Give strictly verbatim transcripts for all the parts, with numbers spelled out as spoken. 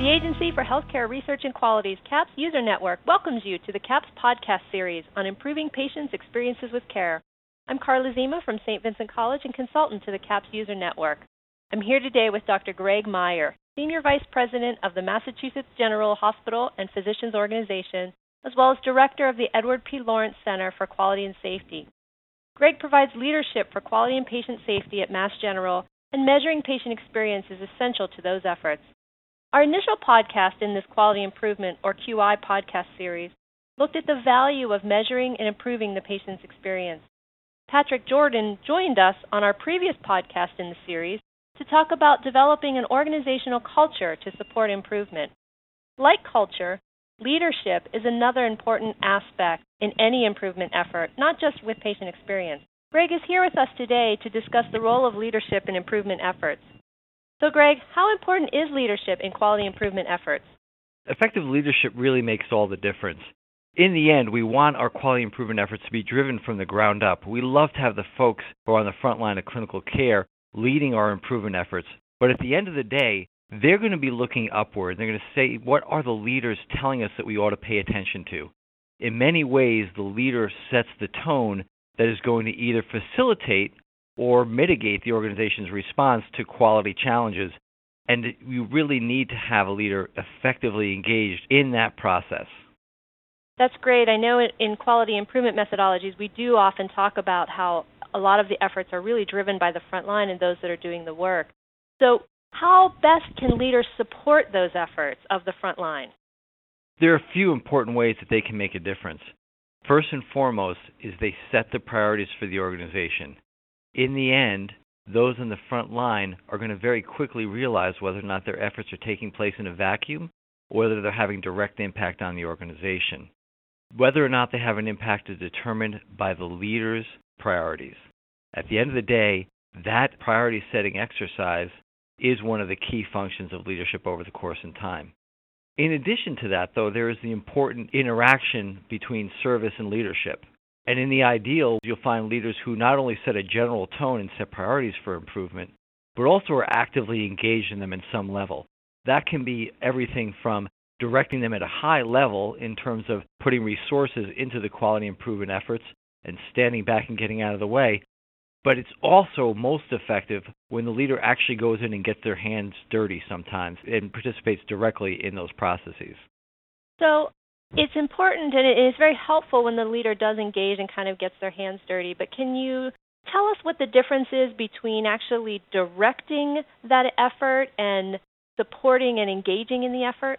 The Agency for Healthcare Research and Quality's CAHPS User Network welcomes you to the CAHPS podcast series on improving patients' experiences with care. I'm Carla Zima from Saint Vincent College and consultant to the CAHPS User Network. I'm here today with Doctor Greg Meyer, Senior Vice President of the Massachusetts General Hospital and Physicians Organization, as well as Director of the Edward P. Lawrence Center for Quality and Safety. Greg provides leadership for quality and patient safety at Mass General, and measuring patient experience is essential to those efforts. Our initial podcast in this Quality Improvement, or Q I, podcast series looked at the value of measuring and improving the patient's experience. Patrick Jordan joined us on our previous podcast in the series to talk about developing an organizational culture to support improvement. Like culture, leadership is another important aspect in any improvement effort, not just with patient experience. Greg is here with us today to discuss the role of leadership in improvement efforts. So, Greg, how important is leadership in quality improvement efforts? Effective leadership really makes all the difference. In the end, we want our quality improvement efforts to be driven from the ground up. We love to have the folks who are on the front line of clinical care leading our improvement efforts. But at the end of the day, they're going to be looking upward. They're going to say, what are the leaders telling us that we ought to pay attention to? In many ways, the leader sets the tone that is going to either facilitate or mitigate the organization's response to quality challenges. And you really need to have a leader effectively engaged in that process. That's great. I know in quality improvement methodologies, we do often talk about how a lot of the efforts are really driven by the front line and those that are doing the work. So how best can leaders support those efforts of the front line? There are a few important ways that they can make a difference. First and foremost is they set the priorities for the organization. In the end, those in the front line are going to very quickly realize whether or not their efforts are taking place in a vacuum or whether they're having direct impact on the organization. Whether or not they have an impact is determined by the leader's priorities. At the end of the day, that priority setting exercise is one of the key functions of leadership over the course of time. In addition to that, though, there is the important interaction between service and leadership. And in the ideal, you'll find leaders who not only set a general tone and set priorities for improvement, but also are actively engaged in them in some level. That can be everything from directing them at a high level in terms of putting resources into the quality improvement efforts and standing back and getting out of the way, but it's also most effective when the leader actually goes in and gets their hands dirty sometimes and participates directly in those processes. So it's important and it is very helpful when the leader does engage and kind of gets their hands dirty, but can you tell us what the difference is between actually directing that effort and supporting and engaging in the effort?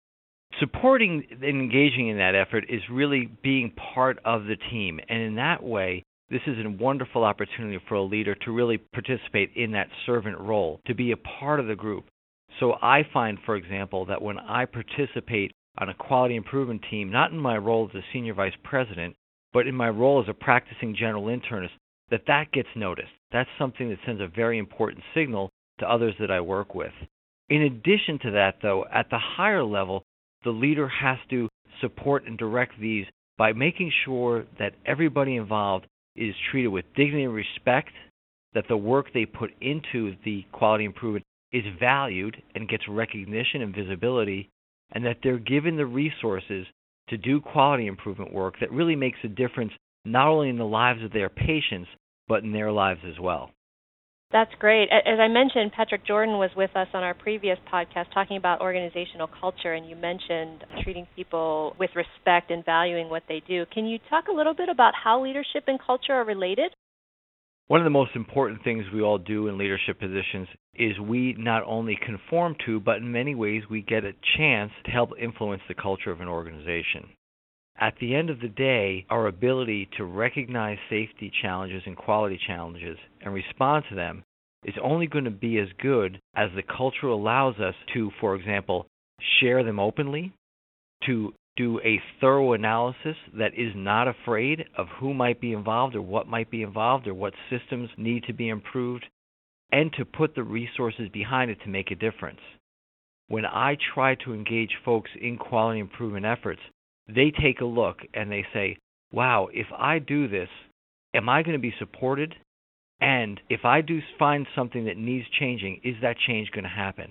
Supporting and engaging in that effort is really being part of the team, and in that way, this is a wonderful opportunity for a leader to really participate in that servant role, to be a part of the group. So I find, for example, that when I participate on a quality improvement team, not in my role as a senior vice president, but in my role as a practicing general internist, that that gets noticed. That's something that sends a very important signal to others that I work with. In addition to that, though, at the higher level, the leader has to support and direct these by making sure that everybody involved is treated with dignity and respect, that the work they put into the quality improvement is valued and gets recognition and visibility, and that they're given the resources to do quality improvement work that really makes a difference not only in the lives of their patients, but in their lives as well. That's great. As I mentioned, Patrick Jordan was with us on our previous podcast talking about organizational culture, and you mentioned treating people with respect and valuing what they do. Can you talk a little bit about how leadership and culture are related? One of the most important things we all do in leadership positions is we not only conform to, but in many ways we get a chance to help influence the culture of an organization. At the end of the day, our ability to recognize safety challenges and quality challenges and respond to them is only going to be as good as the culture allows us to, for example, share them openly, to do a thorough analysis that is not afraid of who might be involved or what might be involved or what systems need to be improved, and to put the resources behind it to make a difference. When I try to engage folks in quality improvement efforts, they take a look and they say, wow, if I do this, am I going to be supported? And if I do find something that needs changing, is that change going to happen?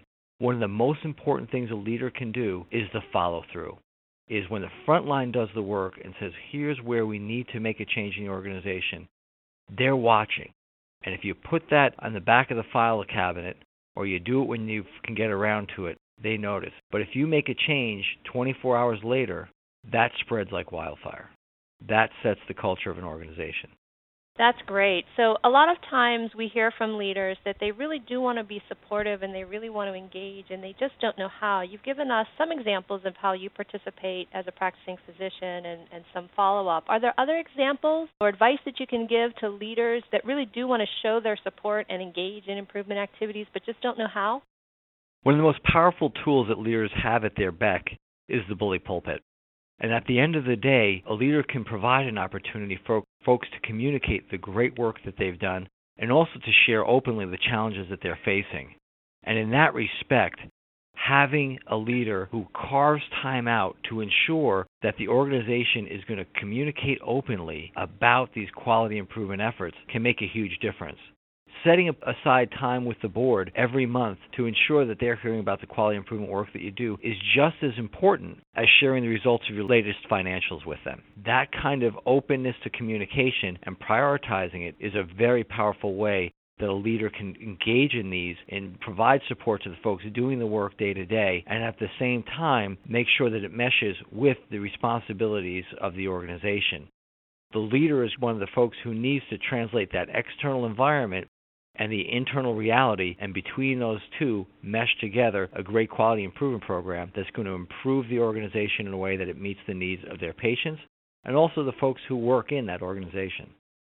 one of the most important things a leader can do is the follow-through. Is when the front line does the work and says, here's where we need to make a change in the organization, they're watching. And if you put that on the back of the file cabinet, or you do it when you can get around to it, they notice. But if you make a change twenty-four hours later, that spreads like wildfire. That sets the culture of an organization. That's great. So a lot of times we hear from leaders that they really do want to be supportive and they really want to engage and they just don't know how. You've given us some examples of how you participate as a practicing physician and, and some follow-up. Are there other examples or advice that you can give to leaders that really do want to show their support and engage in improvement activities but just don't know how? One of the most powerful tools that leaders have at their beck is the bully pulpit. And at the end of the day, a leader can provide an opportunity for folks to communicate the great work that they've done and also to share openly the challenges that they're facing. And in that respect, having a leader who carves time out to ensure that the organization is going to communicate openly about these quality improvement efforts can make a huge difference. Setting aside time with the board every month to ensure that they're hearing about the quality improvement work that you do is just as important as sharing the results of your latest financials with them. That kind of openness to communication and prioritizing it is a very powerful way that a leader can engage in these and provide support to the folks doing the work day to day, and at the same time make sure that it meshes with the responsibilities of the organization. The leader is one of the folks who needs to translate that external environment and the internal reality, and between those two, mesh together a great quality improvement program that's going to improve the organization in a way that it meets the needs of their patients and also the folks who work in that organization.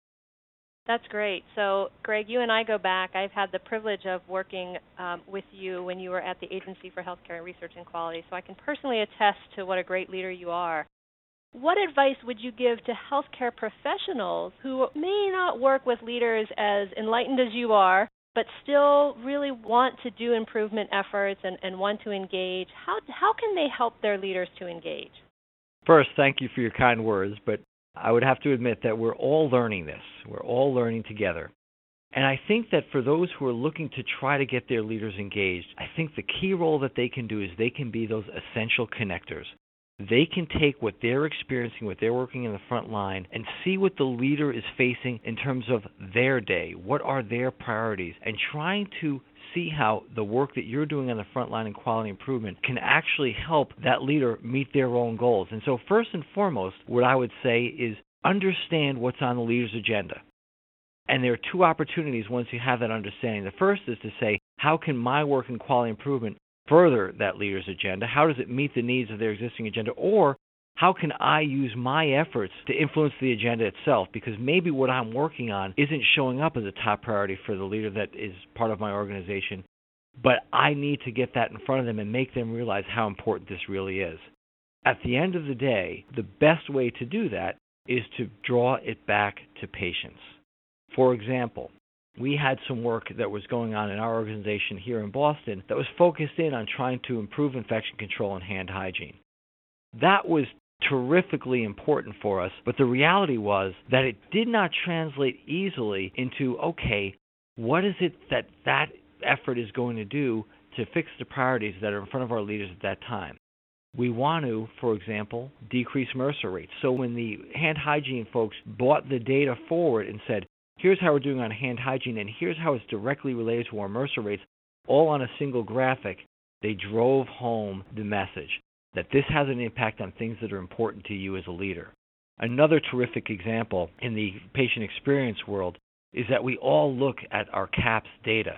That's great. So, Greg, you and I go back. I've had the privilege of working um, with you when you were at the Agency for Healthcare Research and Quality, so I can personally attest to what a great leader you are. What advice would you give to healthcare professionals who may not work with leaders as enlightened as you are, but still really want to do improvement efforts and, and want to engage? How, how can they help their leaders to engage? First, thank you for your kind words, but I would have to admit that we're all learning this. We're all learning together. And I think that for those who are looking to try to get their leaders engaged, I think the key role that they can do is they can be those essential connectors. They can take what they're experiencing, what they're working in the front line, and see what the leader is facing in terms of their day. What are their priorities? And trying to see how the work that you're doing on the front line in quality improvement can actually help that leader meet their own goals. And so first and foremost, what I would say is understand what's on the leader's agenda. And there are two opportunities once you have that understanding. The first is to say, how can my work in quality improvement further that leader's agenda? How does it meet the needs of their existing agenda? Or how can I use my efforts to influence the agenda itself? Because maybe what I'm working on isn't showing up as a top priority for the leader that is part of my organization, but I need to get that in front of them and make them realize how important this really is. At the end of the day, the best way to do that is to draw it back to patients. For example, we had some work that was going on in our organization here in Boston that was focused in on trying to improve infection control and hand hygiene. That was terrifically important for us, but the reality was that it did not translate easily into, okay, what is it that that effort is going to do to fix the priorities that are in front of our leaders at that time? We want to, for example, decrease MRSA rates. So when the hand hygiene folks brought the data forward and said, here's how we're doing on hand hygiene, and here's how it's directly related to our MRSA rates, all on a single graphic, they drove home the message that this has an impact on things that are important to you as a leader. Another terrific example in the patient experience world is that we all look at our CAHPS data.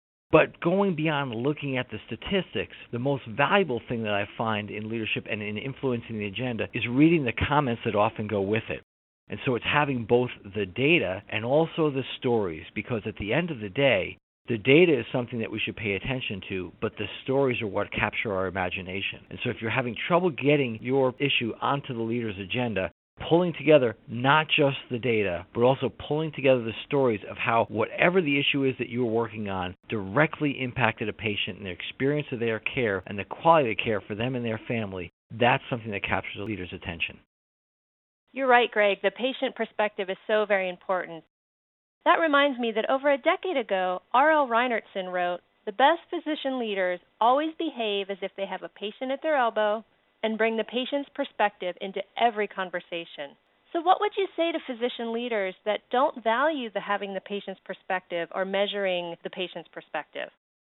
But going beyond looking at the statistics, the most valuable thing that I find in leadership and in influencing the agenda is reading the comments that often go with it. And so it's having both the data and also the stories, because at the end of the day, the data is something that we should pay attention to, but the stories are what capture our imagination. And so if you're having trouble getting your issue onto the leader's agenda, pulling together not just the data, but also pulling together the stories of how whatever the issue is that you are working on directly impacted a patient and their experience of their care and the quality of care for them and their family, that's something that captures the leader's attention. You're right, Greg. The patient perspective is so very important. That reminds me that over a decade ago, R L Reinertsen wrote, The best physician leaders always behave as if they have a patient at their elbow and bring the patient's perspective into every conversation. So what would you say to physician leaders that don't value the having the patient's perspective or measuring the patient's perspective?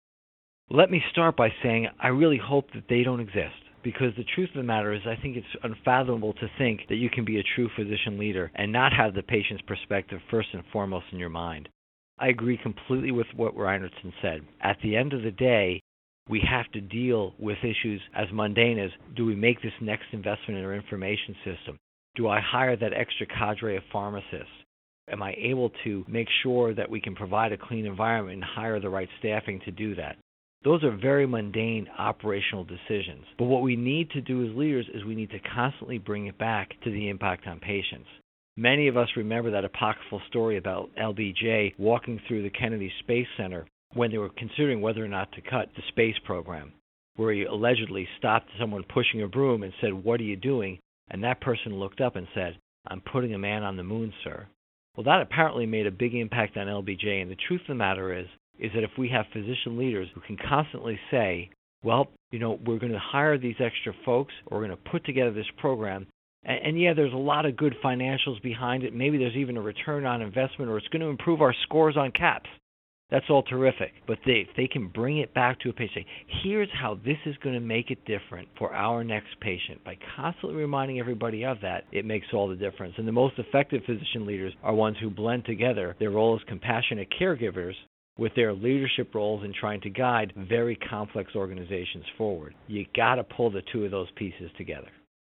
Let me start by saying I really hope that they don't exist, because the truth of the matter is I think it's unfathomable to think that you can be a true physician leader and not have the patient's perspective first and foremost in your mind. I agree completely with what Reinertsen said. At the end of the day, we have to deal with issues as mundane as, do we make this next investment in our information system? Do I hire that extra cadre of pharmacists? Am I able to make sure that we can provide a clean environment and hire the right staffing to do that? Those are very mundane operational decisions. But what we need to do as leaders is we need to constantly bring it back to the impact on patients. Many of us remember that apocryphal story about L B J walking through the Kennedy Space Center when they were considering whether or not to cut the space program, where he allegedly stopped someone pushing a broom and said, "What are you doing?" And that person looked up and said, "I'm putting a man on the moon, sir." Well, that apparently made a big impact on L B J, and the truth of the matter is, is that if we have physician leaders who can constantly say, well, you know, we're going to hire these extra folks, or we're going to put together this program, and, and yeah, there's a lot of good financials behind it, maybe there's even a return on investment, or it's going to improve our scores on CAPS. That's all terrific. But they, if they can bring it back to a patient, here's how this is going to make it different for our next patient. By constantly reminding everybody of that, it makes all the difference. And the most effective physician leaders are ones who blend together their role as compassionate caregivers with their leadership roles in trying to guide very complex organizations forward. You got to pull the two of those pieces together.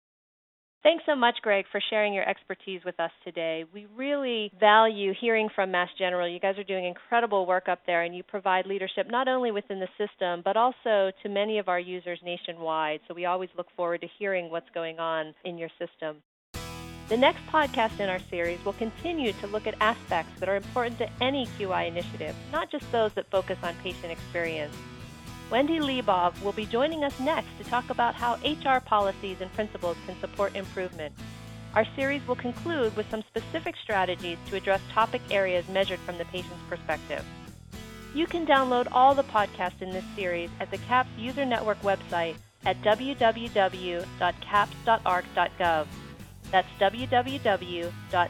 Thanks so much, Greg, for sharing your expertise with us today. We really value hearing from Mass General. You guys are doing incredible work up there, and you provide leadership not only within the system, but also to many of our users nationwide. So we always look forward to hearing what's going on in your system. The next podcast in our series will continue to look at aspects that are important to any Q I initiative, not just those that focus on patient experience. Wendy Liebov will be joining us next to talk about how H R policies and principles can support improvement. Our series will conclude with some specific strategies to address topic areas measured from the patient's perspective. You can download all the podcasts in this series at the CAPS User Network website at w w w dot caps dot a r c dot gov. That's w w w dot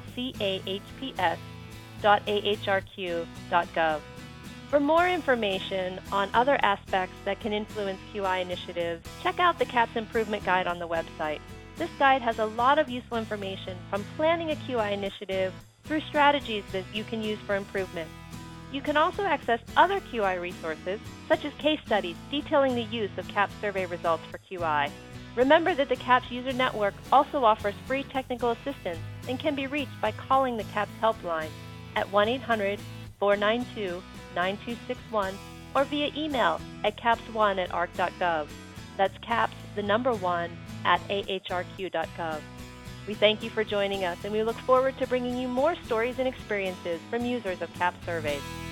caps dot a h r q dot gov. For more information on other aspects that can influence Q I initiatives, check out the CAPS Improvement Guide on the website. This guide has a lot of useful information from planning a Q I initiative through strategies that you can use for improvement. You can also access other Q I resources, such as case studies detailing the use of CAPS survey results for Q I. Remember that the CAPS User Network also offers free technical assistance and can be reached by calling the CAPS helpline at one eight hundred, four nine two, nine two six one or via email at caps one at a r c dot gov. That's caps, the number one, at a h r q dot gov. We thank you for joining us, and we look forward to bringing you more stories and experiences from users of CAPS surveys.